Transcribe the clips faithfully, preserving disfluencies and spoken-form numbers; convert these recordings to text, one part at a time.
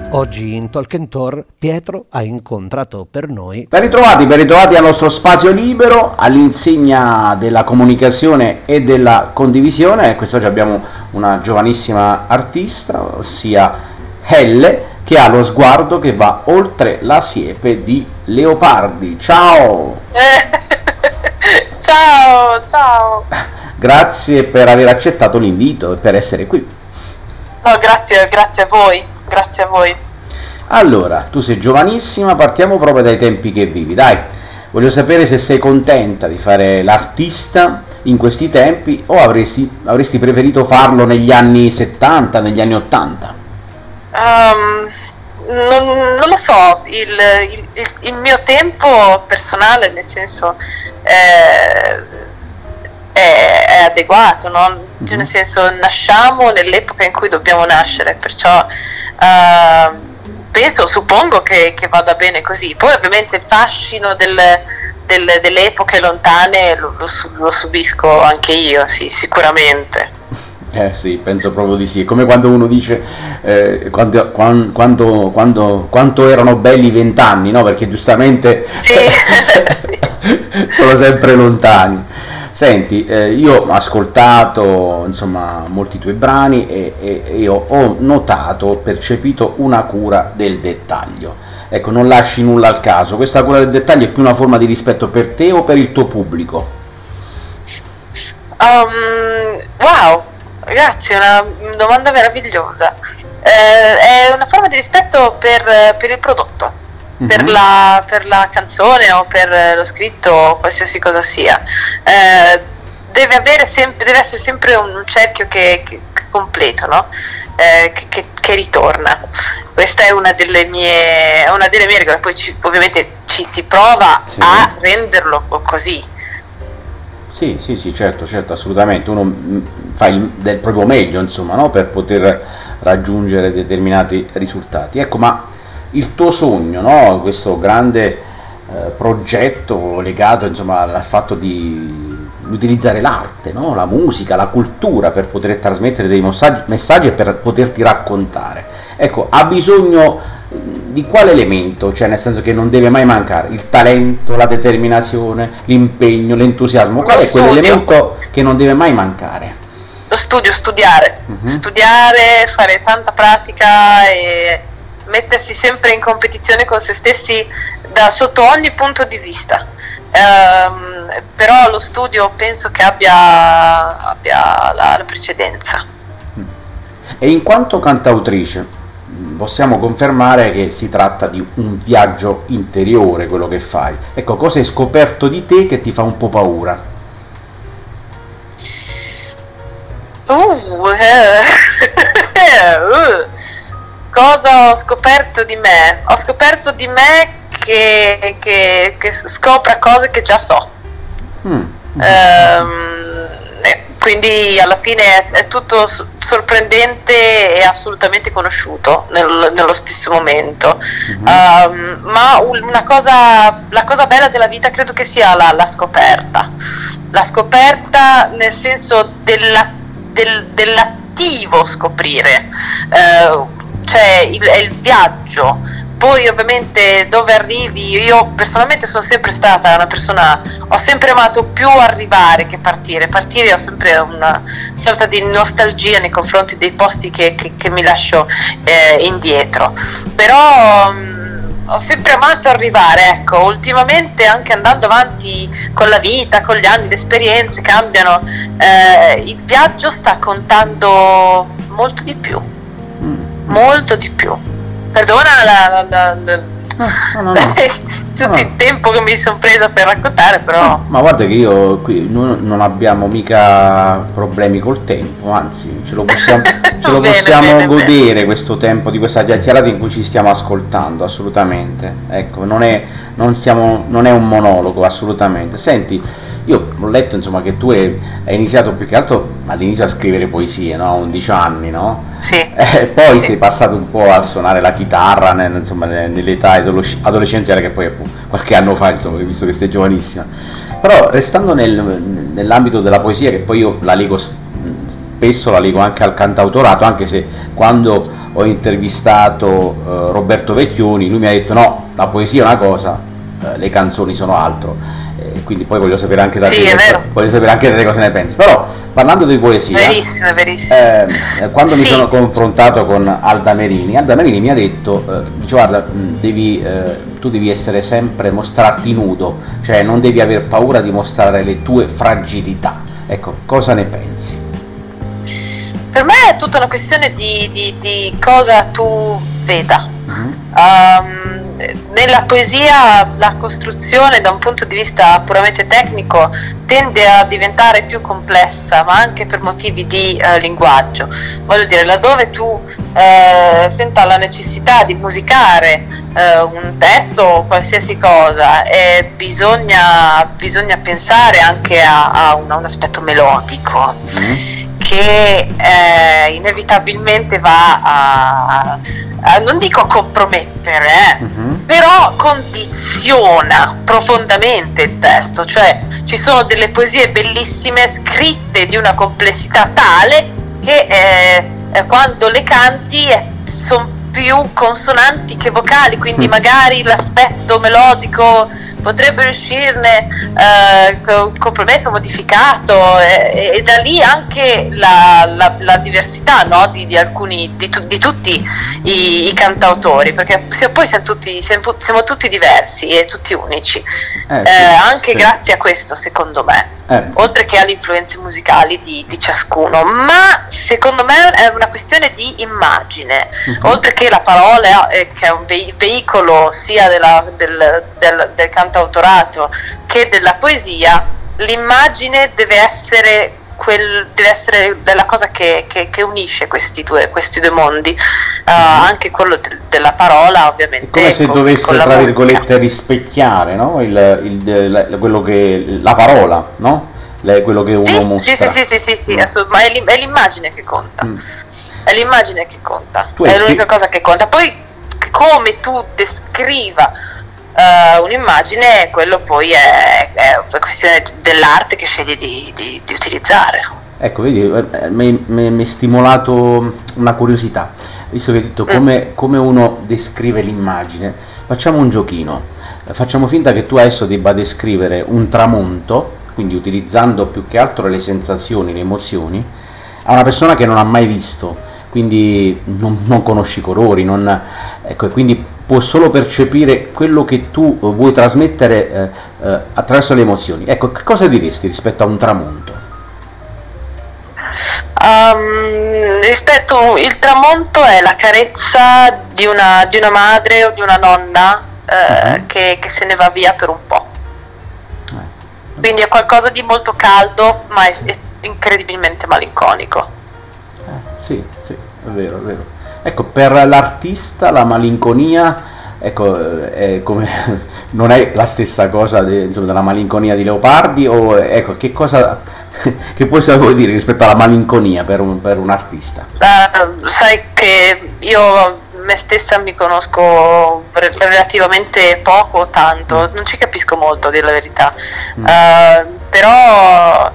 Oggi in Talk and Tour Pietro ha incontrato per noi. Ben ritrovati, ben ritrovati al nostro spazio libero, all'insegna della comunicazione e della condivisione. Quest'oggi abbiamo una giovanissima artista, ossia Elle, che ha lo sguardo che va oltre la siepe di leopardi. Ciao! Ciao, ciao! Grazie per aver accettato l'invito e per essere qui. No, grazie, grazie a voi. Grazie a voi. Allora, tu sei giovanissima, partiamo proprio dai tempi che vivi, dai. Voglio sapere se sei contenta di fare l'artista in questi tempi o avresti, avresti preferito farlo negli anni settanta, negli anni ottanta? Um, non, non lo so, il, il, il, il mio tempo personale, nel senso, eh, è, è adeguato, no? Cioè, nel senso, nasciamo nell'epoca in cui dobbiamo nascere, perciò Uh, penso, suppongo che, che vada bene così. Poi ovviamente il fascino del, del, delle epoche lontane lo, lo, lo subisco anche io, sì, sicuramente. Eh sì, penso proprio di sì. È come quando uno dice eh, quando, quando, quando, quando, quanto erano belli i vent'anni, no? Perché giustamente sì. Sì. sono sempre lontani. Senti, eh, io ho ascoltato insomma molti tuoi brani e, e, e io ho notato, percepito una cura del dettaglio. Ecco, non lasci nulla al caso. Questa cura del dettaglio è più una forma di rispetto per te o per il tuo pubblico? Um, wow, grazie, una domanda meravigliosa. Eh, è una forma di rispetto per, per il prodotto. Per la, per la canzone o per lo scritto o qualsiasi cosa sia, eh, deve avere sempre, deve essere sempre un cerchio che, che, che completo, no? Eh, che, che, che ritorna. Questa è una delle mie una delle mie regole. Poi ci, ovviamente ci si prova sì. a renderlo così. Sì, sì, sì, certo, certo, assolutamente. Uno fa il, del proprio meglio, insomma, no? Per poter raggiungere determinati risultati. Ecco, ma il tuo sogno, no? Questo grande eh, progetto legato insomma al fatto di utilizzare l'arte, no? La musica, la cultura per poter trasmettere dei messaggi, messaggi e per poterti raccontare. Ecco, ha bisogno di quale elemento? Cioè, nel senso che non deve mai mancare il talento, la determinazione, l'impegno, l'entusiasmo. Qual è quell'elemento che non deve mai mancare? Lo studio, studiare, uh-huh. studiare, fare tanta pratica e mettersi sempre in competizione con se stessi da sotto ogni punto di vista. Um, però lo studio penso che abbia, abbia la, la precedenza. E in quanto cantautrice possiamo confermare che si tratta di un viaggio interiore quello che fai. Ecco, cosa hai scoperto di te che ti fa un po' paura? Uh, eh. uh. Cosa ho scoperto di me? Ho scoperto di me che, che, che scopra cose che già so. Mm. Ehm, quindi alla fine è, è tutto sorprendente e assolutamente conosciuto nel, nello stesso momento. Mm-hmm. Um, ma una cosa, la cosa bella della vita credo che sia la, la scoperta. La scoperta nel senso della, del, dell'attivo scoprire. Uh, cioè il, è il viaggio. Poi ovviamente dove arrivi, io personalmente sono sempre stata una persona, ho sempre amato più arrivare che partire. Partire ho sempre una sorta di nostalgia nei confronti dei posti che, che, che mi lascio eh, indietro, però mh, ho sempre amato arrivare. Ecco, ultimamente anche andando avanti con la vita, con gli anni, le esperienze cambiano, eh, il viaggio sta contando molto di più. Molto di più. Perdona la, la, la, no, no, no, no. tutto no. il tempo che mi sono presa per raccontare, però. No, ma guarda che io qui noi non abbiamo mica problemi col tempo, anzi ce lo possiamo, ce lo bene, possiamo bene, godere bene. Questo tempo di questa chiacchierata in cui ci stiamo ascoltando, assolutamente. Ecco, non è, non stiamo, non è un monologo, assolutamente. Senti, io ho letto insomma che tu hai, hai iniziato più che altro all'inizio a scrivere poesie, no? A undici anni, no? Sì. Eh, poi sì. sei passato un po' a suonare la chitarra nel, insomma, nell'età adolescenziale, che poi è qualche anno fa, insomma, visto che sei giovanissima. Però restando nel, nell'ambito della poesia, che poi io la leggo spesso la leggo anche al cantautorato, anche se quando ho intervistato eh, Roberto Vecchioni lui mi ha detto no, la poesia è una cosa, eh, le canzoni sono altro. Quindi poi voglio sapere anche da sì, te, voglio sapere anche da te cosa ne pensi. Però parlando di poesia, verissimo, è verissimo. Eh, quando sì. mi sono confrontato con Alda Merini, Alda Merini mi ha detto, eh, dice, guarda, devi, eh, tu devi essere sempre, mostrarti nudo, cioè non devi aver paura di mostrare le tue fragilità. Ecco, cosa ne pensi? Per me è tutta una questione di, di, di cosa tu veda. Mm-hmm. Um, nella poesia la costruzione da un punto di vista puramente tecnico tende a diventare più complessa, ma anche per motivi di eh, linguaggio. Voglio dire, laddove tu eh, senta la necessità di musicare eh, un testo o qualsiasi cosa, e bisogna, bisogna pensare anche a, a, un, a un aspetto melodico. Mm-hmm. Che eh, inevitabilmente va a, a, non dico compromettere, eh, uh-huh. però condiziona profondamente il testo, cioè ci sono delle poesie bellissime scritte di una complessità tale che eh, quando le canti eh, sono più consonanti che vocali, quindi uh-huh. magari l'aspetto melodico potrebbe uscirne eh, compromesso, modificato, e, e da lì anche la, la, la diversità, no? di, di alcuni di, tu, di tutti i, i cantautori, perché poi siamo tutti, siamo, siamo tutti diversi e tutti unici, eh, sì, eh, anche sì. grazie a questo, secondo me, eh. oltre che alle influenze musicali di, di ciascuno. Ma secondo me è una questione di immagine, uh-huh. oltre che la parola, eh, che è un ve- veicolo sia della, del, del, del cantautorato che della poesia, l'immagine deve essere quel, deve essere la cosa che, che, che unisce questi due, questi due mondi, uh, anche quello de- della parola, ovviamente. È come se con, dovesse, con tra musica. virgolette, rispecchiare, no? il, il, la, quello che, la parola, no? Le, quello che uno sì, mostra. Sì, sì, sì, sì, sì, mm. assolut- ma è, l'im- è l'immagine che conta. Mm. È l'immagine che conta, tu è l'unica scr- cosa che conta. Poi come tu descriva uh, un'immagine, quello poi è, è questione dell'arte che scegli di, di, di utilizzare. Ecco, vedi, mi è stimolato una curiosità, visto che hai detto come, mm. come uno descrive l'immagine. Facciamo un giochino, facciamo finta che tu adesso debba descrivere un tramonto, quindi utilizzando più che altro le sensazioni, le emozioni, a una persona che non ha mai visto, quindi non, non conosci i colori, non, ecco, e quindi può solo percepire quello che tu vuoi trasmettere eh, eh, attraverso le emozioni. Ecco, che cosa diresti rispetto a un tramonto? Um, rispetto il tramonto è la carezza di una, di una madre o di una nonna eh, uh-huh. che, che se ne va via per un po'. Eh. Quindi è qualcosa di molto caldo, ma è, è incredibilmente malinconico. Eh, sì, sì, è vero, è vero. Ecco, per l'artista la malinconia, ecco, è come, non è la stessa cosa de, insomma, della malinconia di Leopardi, o ecco, che cosa, che puoi sapere dire rispetto alla malinconia per un, per un artista? Uh, sai che io me stessa mi conosco relativamente poco, tanto, mm. non ci capisco molto, a dire la verità, mm. uh, però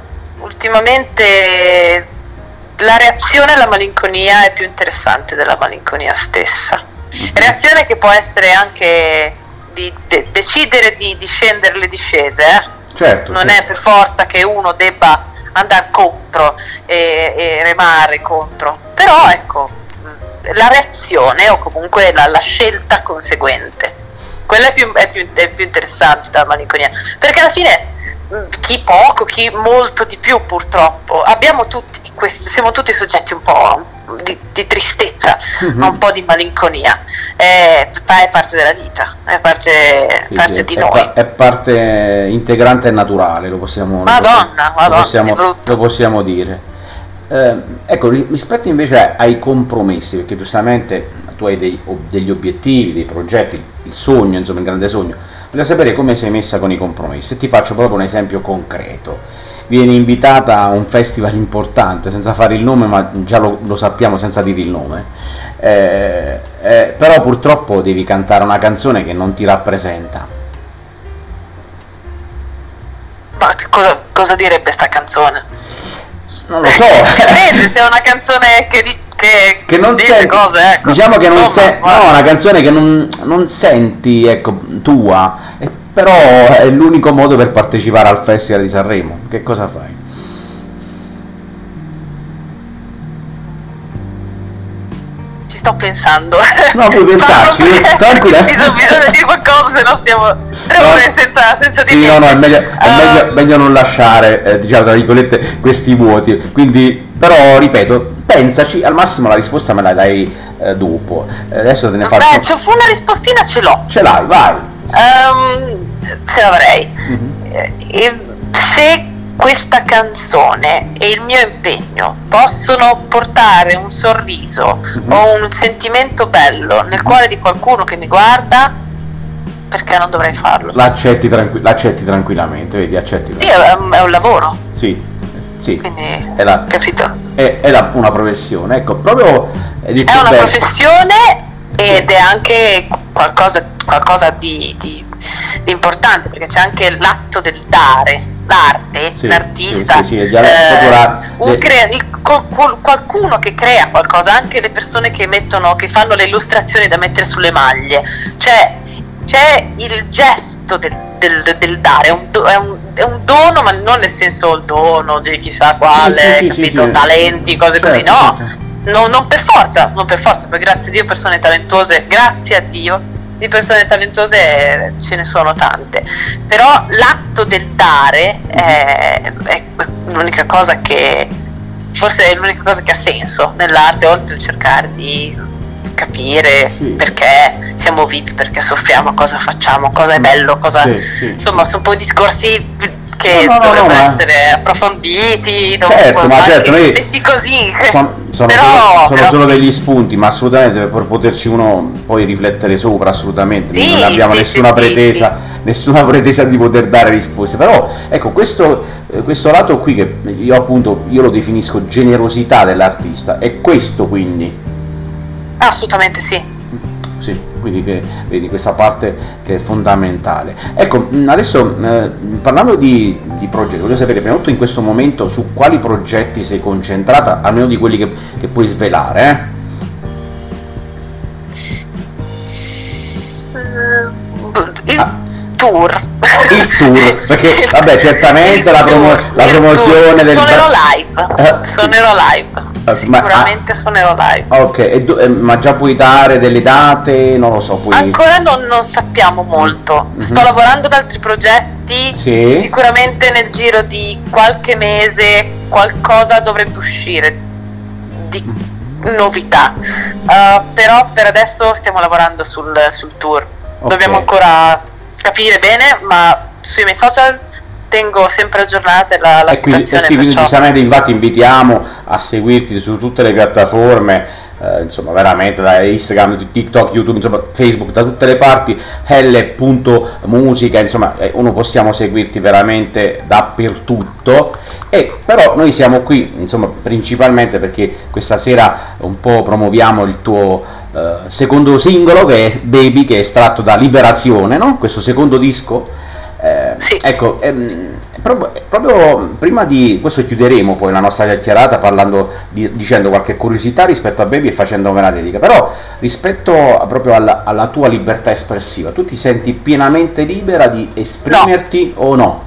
ultimamente la reazione alla malinconia è più interessante della malinconia stessa. Mm-hmm. Reazione che può essere anche di de- decidere di, di scendere le discese, eh? Certo, non certo. è per forza che uno debba andare contro e, e remare contro, però ecco, la reazione o comunque la, la scelta conseguente, quella è più, è, più, è più interessante della malinconia, perché alla fine chi poco, chi molto di più, purtroppo abbiamo tutti questo, siamo tutti soggetti un po' di, di tristezza, mm-hmm. un po' di malinconia, è, è parte della vita, è parte, sì, parte sì, di è noi pa- è parte integrante e naturale, lo possiamo, Madonna, lo, Madonna, possiamo, lo possiamo dire. Eh, ecco, rispetto invece ai compromessi, perché giustamente tu hai dei, degli obiettivi, dei progetti, il sogno, insomma il grande sogno, voglio sapere come sei messa con i compromessi. Ti faccio proprio un esempio concreto. Vieni invitata a un festival importante, senza fare il nome, ma già lo, lo sappiamo senza dire il nome, eh, eh, però purtroppo devi cantare una canzone che non ti rappresenta. Ma cosa, cosa direbbe sta canzone? non lo so. Dipende se è una canzone che, di, che, che non dice senti, cose, ecco. diciamo che non Insomma, senti, no, una canzone che non, non senti, ecco, tua, e però è l'unico modo per partecipare al Festival di Sanremo. Che cosa fai? Sto pensando. No, puoi pensarci, tranquilla. Bisogna, bisogna dire qualcosa, se no stiamo no. senza, senza di sì, no, no, è meglio, è uh, meglio, meglio non lasciare, eh, diciamo, tra virgolette, questi vuoti. Quindi, però, ripeto, pensaci, al massimo la risposta me la dai eh, dopo. Eh, adesso te ne faccio. Beh, c'è una rispostina, ce l'ho. Ce l'hai, vai. Um, ce l'avrei. Mm-hmm. E se questa canzone e il mio impegno possono portare un sorriso mm-hmm. o un sentimento bello nel cuore di qualcuno che mi guarda, perché non dovrei farlo? L'accetti, tranqu- l'accetti tranquillamente, vedi, accetti sì, è un, è un lavoro. Sì, sì. Quindi, è la, capito? È, è la, una professione, ecco, proprio è, è una bello. professione ed è anche qualcosa, qualcosa di, di, di importante, perché c'è anche l'atto del dare. L'arte, sì, l'artista, sì, sì, sì, già eh, un crea- il, qual- qualcuno che crea qualcosa, anche le persone che mettono, che fanno le illustrazioni da mettere sulle maglie, cioè c'è il gesto del, del, del dare, è un, do- è, un, è un dono, ma non nel senso il dono di chissà quale, sì, sì, capito, sì, sì. talenti, cose certo, così, no, certo. no, non per forza, non per forza, perché grazie a Dio persone talentose, grazie a Dio di persone talentose ce ne sono tante, però l'atto del dare è, è l'unica cosa che forse è l'unica cosa che ha senso nell'arte, oltre a cercare di capire sì. perché siamo vivi, perché soffriamo, cosa facciamo, cosa è bello, cosa sì, sì, insomma sì. sono un po' discorsi che no, no, no, dovrebbero no, essere approfonditi, certo, ma certo, noi detti così sono, sono, però, solo, sono però solo sì. degli spunti, ma assolutamente per poterci uno poi riflettere sopra, assolutamente, sì, non abbiamo sì, nessuna sì, pretesa sì, sì. nessuna pretesa di poter dare risposte, però ecco questo, eh, questo lato qui che io appunto io lo definisco generosità dell'artista, è questo quindi Assolutamente sì. Sì, quindi che, vedi questa parte che è fondamentale. Ecco, adesso eh, parlando di, di progetti, voglio sapere prima di tutto in questo momento su quali progetti sei concentrata, almeno di quelli che, che puoi svelare, eh? Il ah. tour. Il tour, perché vabbè certamente il la, promo- tour, la promozione tour. del... Suonerò live, eh, suonerò live. Ma, Sicuramente ah, suonerò live. Ok, e do, eh, ma già puoi dare delle date? Non lo so. Puoi... Ancora non, non sappiamo molto. Mm-hmm. Sto lavorando ad altri progetti. Sì. Sicuramente nel giro di qualche mese qualcosa dovrebbe uscire di novità. Uh, però per adesso stiamo lavorando sul, sul tour. Okay. Dobbiamo ancora capire bene, ma sui miei social tengo sempre aggiornate la, la e quindi, situazione. eh sì, quindi perciò... giustamente infatti invitiamo a seguirti su tutte le piattaforme, eh, insomma veramente da Instagram, TikTok, YouTube, insomma Facebook, da tutte le parti, L punto musica, insomma eh, uno possiamo seguirti veramente dappertutto. E però noi siamo qui insomma principalmente perché questa sera un po' promuoviamo il tuo eh, secondo singolo che è Baby, che è estratto da Liberazione, no? Questo secondo disco. Eh, sì. Ecco, ehm, proprio, proprio prima di questo chiuderemo poi la nostra chiacchierata parlando di, dicendo qualche curiosità rispetto a Baby e facendo una dedica, però rispetto a, proprio alla, alla tua libertà espressiva, tu ti senti pienamente libera di esprimerti no. o no?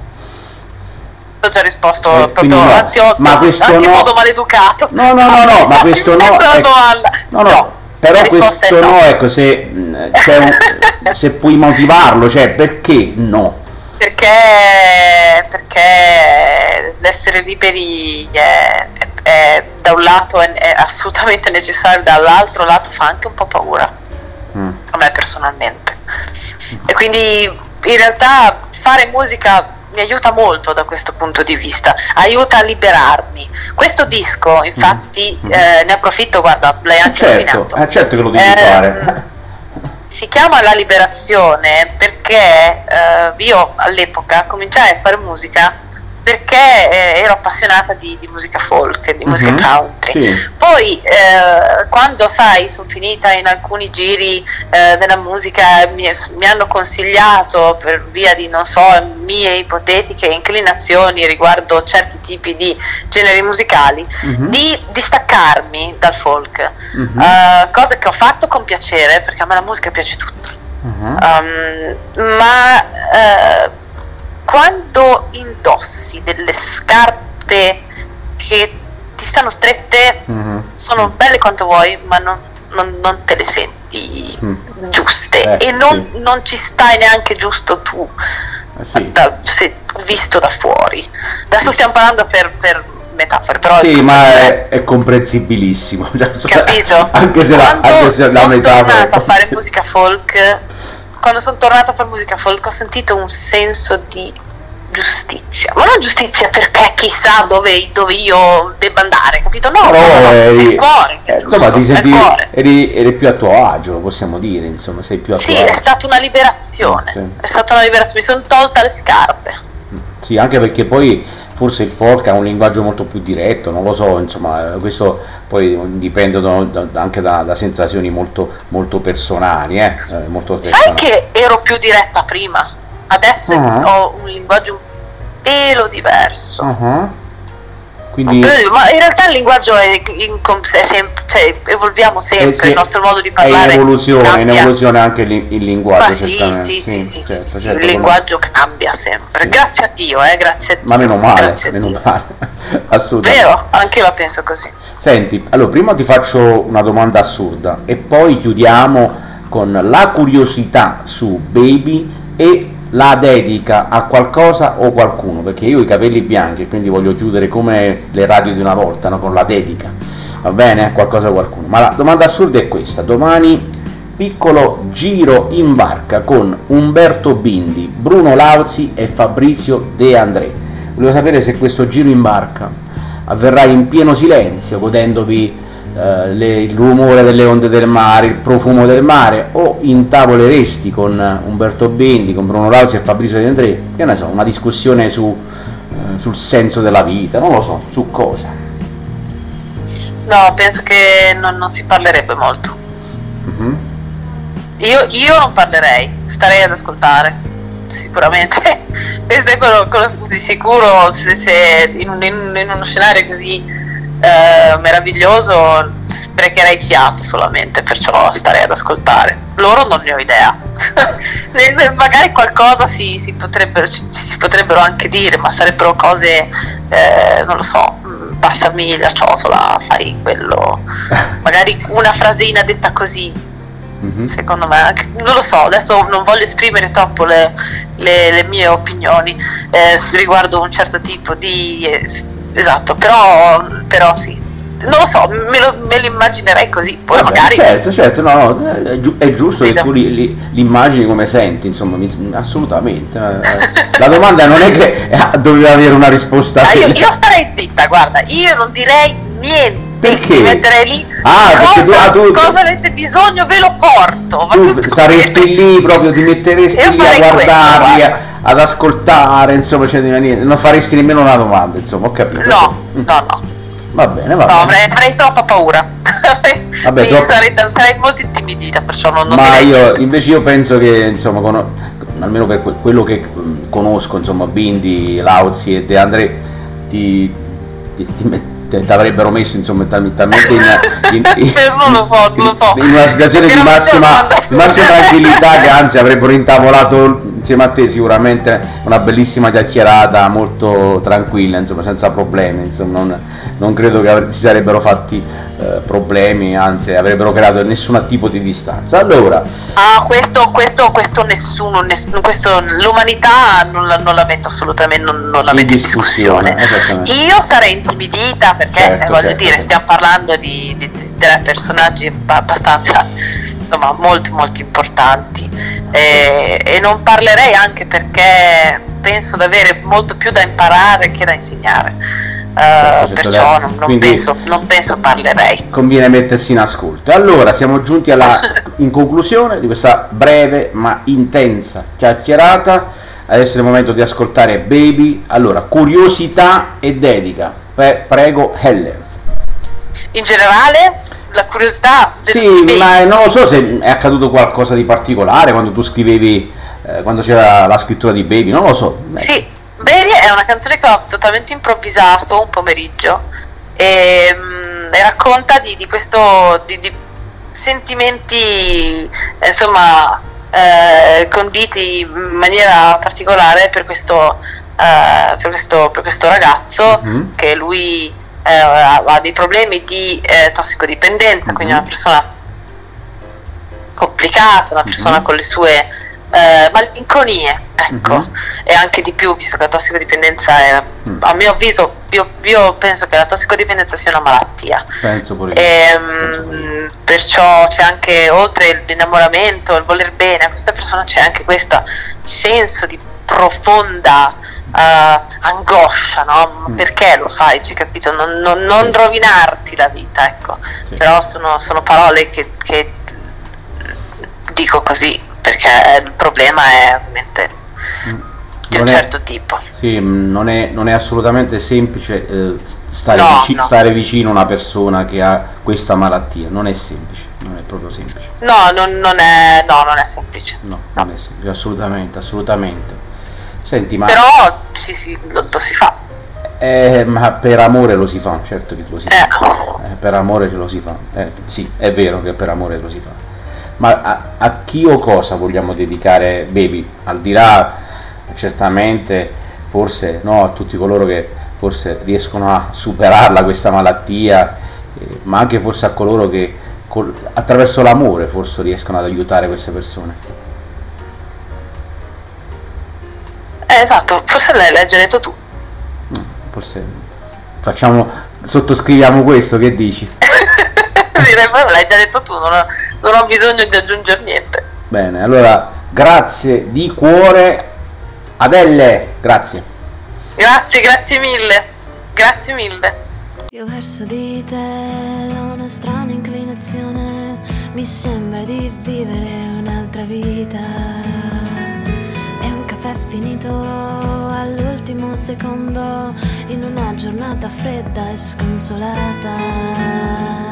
Ho già risposto eh, proprio no. anti-otto, ma questo anche in no. modo maleducato. No, no, no, no, ma questo no. È, no, no, no. Però questo no, no, ecco, se, c'è un, se puoi motivarlo, cioè perché no? Perché, perché l'essere liberi è, è, è, da un lato è, è assolutamente necessario, dall'altro lato fa anche un po' paura, mm. a me personalmente. E quindi in realtà fare musica mi aiuta molto da questo punto di vista, aiuta a liberarmi. Questo disco, infatti, mm. eh, ne approfitto, guarda, l'hai anche certo, nominato. Eh, certo che lo devi eh, fare. Si chiama La Liberazione perché eh, io all'epoca cominciai a fare musica perché eh, ero appassionata di, di musica folk, di musica Mhm, country. sì. Poi eh, quando sai, sono finita in alcuni giri eh, della musica, mi, mi hanno consigliato per via di, non so, mie ipotetiche inclinazioni riguardo certi tipi di generi musicali, Mhm, di, di staccarmi dal folk. mhm, Eh, cosa che ho fatto con piacere, perché a me la musica piace tutta. mhm, Um, ma eh, quando indossi delle scarpe che ti stanno strette, mhm, sono belle quanto vuoi, ma non, non- non te le senti mm. giuste, Eh, e non, sì. non ci stai neanche giusto tu, Eh, sì. da- se- visto da fuori. Adesso stiamo parlando per, per metafore, però il Sì, ma concetto è, è- è comprensibilissimo. Cioè, capito? Anche se la, Quando anche se la sono metafora. tornata a fare musica folk, quando sono tornata a fare musica folk, ho sentito un senso di giustizia, ma non giustizia perché chissà dove, dove io debba andare, capito? No, Però no, no, no, è eri, il cuore che è eh, giusto, insomma, ti è il senti, cuore. eri, eri più a tuo agio, lo possiamo dire, insomma, sei più a Sì, tuo è agio. stata una liberazione, Sì. è stata una liberazione, mi sono tolta le scarpe. Sì, anche perché poi forse il folk ha un linguaggio molto più diretto, non lo so, insomma, eh, questo poi dipende da- da- anche da, da sensazioni molto, molto personali, eh, eh, molto Sai personali. che ero più diretta prima, adesso Ah. ho un linguaggio un pelo diverso. Ah, quindi Eh, Ma in realtà il linguaggio è, in- è sempre, cioè, evolviamo sempre, eh, sì, il nostro modo di è in parlare evoluzione, è in cambia. evoluzione anche il, il linguaggio, Ma sì, certamente. sì, sì, sì, certo, sì, certo, il come- linguaggio cambia sempre. Sì. Grazie a Dio, eh, grazie a Dio. Ma meno male, grazie a meno Dio. male, assolutamente. Vero, anche io la penso così. Senti, allora prima ti faccio una domanda assurda e poi chiudiamo con la curiosità su Baby e la dedica a qualcosa o qualcuno, perché io ho i capelli bianchi e quindi voglio chiudere come le radio di una volta, no? Con la dedica, va bene? Qualcosa o qualcuno. Ma la domanda assurda è questa: domani piccolo giro in barca con Umberto Bindi, Bruno Lauzi e Fabrizio De André. Volevo sapere se questo giro in barca avverrà in pieno silenzio, godendovi eh, le- il rumore delle onde del mare, il profumo del mare, o intavoleresti con Umberto Bindi, con Bruno Lauzi e Fabrizio De André, che ne so, una discussione su, eh, sul senso della vita, non lo so, su cosa. No, penso che non, non si parlerebbe molto. Mhm. Io, io non parlerei, starei ad ascoltare, sicuramente. Questo è quello, quello di sicuro, se, se in, un- in- in uno scenario così eh, meraviglioso sprecherei fiato solamente, perciò starei ad ascoltare. Loro non ne ho idea. Nel senso, magari qualcosa si, si potrebbero, ci, ci si potrebbero anche dire, ma sarebbero cose, eh, non lo so, mh, passami la ciotola, fai quello. Magari una frasina detta così. Mhm. Secondo me, anche- non lo so, adesso non voglio esprimere troppo le, le- le mie opinioni eh, su- riguardo un certo tipo di eh, esatto, però, però sì, non lo so, me lo, me lo immaginerei così, poi Vabbè, magari certo, certo, no, no, è, giu- è giusto che Vedo. tu li, li- li immagini come senti, insomma, mi- assolutamente. eh. La domanda non è che eh, doveva avere una risposta. Ah, io, io starei zitta, guarda, io non direi niente. Perché? Mi metterei lì. Ah, perché tu- cosa, ah, tu- cosa avete bisogno? Ve lo porto. Ma Tu tutto saresti questo- lì proprio, ti metteresti Io lì a farei guardarli, quello, a- ad ascoltare, insomma, cioè, niente, non faresti nemmeno una domanda, insomma, ho capito. No, Mm. no, no. Va bene, va No, bene. avrei, avrei troppa paura. Vabbè, Mi- troppo- sarei, sarei molto intimidita, perciò non, non Ma direi io niente. invece io penso che, insomma, cono- almeno per que- quello che mm, conosco, insomma, Bindi, Lauzi e De André ti, ti, ti met- ti avrebbero messo, insomma, tal- talmente in, in, in- Non lo so, non lo so. in una situazione di Veramente massima, una domanda di massima assurda. tranquillità, che anzi avrebbero intavolato insieme a te sicuramente una bellissima chiacchierata molto tranquilla, insomma, senza problemi, insomma, non, non credo che avre- si sarebbero fatti eh, problemi, anzi avrebbero creato nessun tipo di distanza. Allora, Ah, questo, questo, questo nessuno, nessuno questo, l'umanità non la, non la metto assolutamente, non, non la in metto in discussione, discussione. esattamente. Io sarei intimidita perché, Certo, eh, voglio certo, dire, certo. stiamo parlando di, di, di tre personaggi abba- abbastanza, insomma, molto, molto importanti. E, e non parlerei anche perché penso di avere molto più da imparare che da insegnare. Eh, Certo, certo, perciò dai. non, non Quindi- penso, non penso parlerei. Conviene mettersi in ascolto. Allora, siamo giunti alla in conclusione di questa breve ma intensa chiacchierata. adesso è il momento di ascoltare Baby. Allora, curiosità e dedica. Pre- prego, Heller. In generale, la curiosità del Sì, Baby. ma non lo so se è accaduto qualcosa di particolare quando tu scrivevi, eh, quando c'era la scrittura di Baby, non lo so. Sì, Baby è una canzone che ho totalmente improvvisato un pomeriggio e, mm, e racconta di, di questo di, di sentimenti, insomma, eh, conditi in maniera particolare per questo, eh, per questo, per questo ragazzo, mm-hmm. che lui eh, ha dei problemi di eh, tossicodipendenza, mm-hmm. quindi è una persona complicata, una persona mm-hmm. con le sue eh, malinconie, ecco, mm-hmm. e anche di più, visto che la tossicodipendenza è, mm. a mio avviso, io, io penso che la tossicodipendenza sia una malattia. Penso pure io. E, Penso pure io. Perciò c'è anche, oltre l'innamoramento, il voler bene a questa persona, c'è anche questo senso di profonda uh, angoscia, no? Mm. Perché lo fai? Cioè, capito? Non, non, non sì. rovinarti la vita, ecco. Sì. Però sono, sono parole che, che dico così perché il problema è ovviamente mm. di un non certo è, tipo. Sì, non è, non è assolutamente semplice eh, stare, no, vici- no. stare vicino a una persona che ha questa malattia, non è semplice, non è proprio semplice. No, non, non è, no, non è semplice. No, no, non è semplice, assolutamente, assolutamente. Senti, ma... Però sì, sì, lo, lo si fa. Eh, ma per amore lo si fa, certo che lo si fa. Eh. Eh, per amore ce lo si fa. Eh, sì, è vero che per amore lo si fa. Ma a, a chi o cosa vogliamo dedicare Baby? Al di là, certamente, forse no, a tutti coloro che forse riescono a superarla questa malattia, eh, ma anche forse a coloro che col, attraverso l'amore forse riescono ad aiutare queste persone. Eh, esatto, forse l'hai, l'hai già detto tu. Forse facciamo, sottoscriviamo questo, che dici? Direi, ma l'hai già detto tu, non ho, non ho bisogno di aggiungere niente. Bene, allora grazie di cuore Adele, grazie. Grazie, grazie mille, grazie mille. Io verso di te ho una strana inclinazione, mi sembra di vivere un'altra vita. È un caffè finito all'ultimo secondo in una giornata fredda e sconsolata.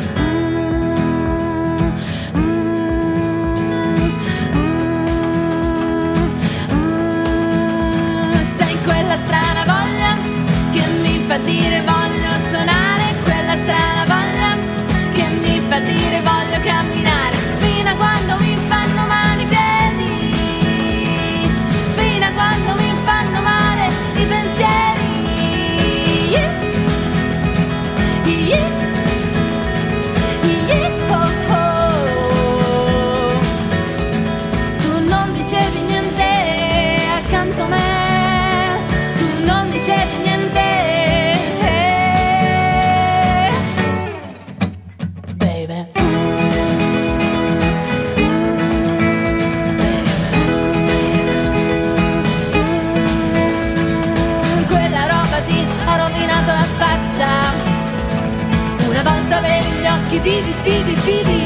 Quella strana voglia che mi fa dire voglio suonare, quella strana voglia che mi fa dire voglio camminare, fino a quando mi fanno male i piedi, fino a quando mi fanno male i pensieri. Yeah. Yeah. Yeah. Oh, oh. Tu non dicevi niente accanto a me, non dicevi niente, baby. Quella roba ti ha rovinato la faccia, una volta avevi gli occhi vivi, vivi, vivi.